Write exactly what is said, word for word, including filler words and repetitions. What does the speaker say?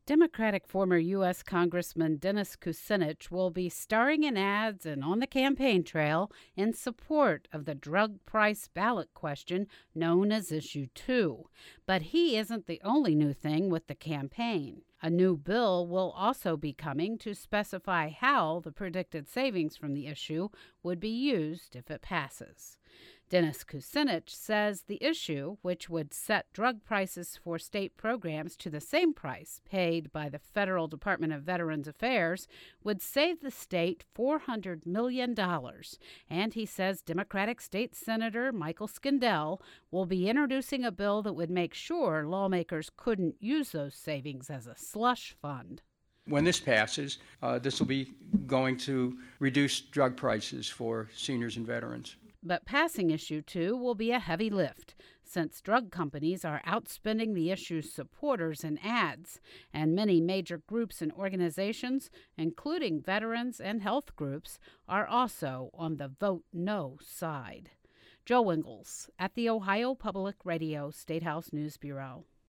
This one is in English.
Democratic former U S. Congressman Dennis Kucinich will be starring in ads and on the campaign trail in support of the drug price ballot question known as Issue two. But he isn't the only new thing with the campaign. A new bill will also be coming to specify how the predicted savings from the issue would be used if it passes. Dennis Kucinich says the issue, which would set drug prices for state programs to the same price paid by the Federal Department of Veterans Affairs, would save the state four hundred million dollars. And he says Democratic State Senator Michael Skindell will be introducing a bill that would make sure lawmakers couldn't use those savings as a slush fund. When this passes, uh, this will be going to reduce drug prices for seniors and veterans. But passing Issue two will be a heavy lift, since drug companies are outspending the issue's supporters in ads, and many major groups and organizations, including veterans and health groups, are also on the vote no side. Joe Ingles at the Ohio Public Radio State House News Bureau.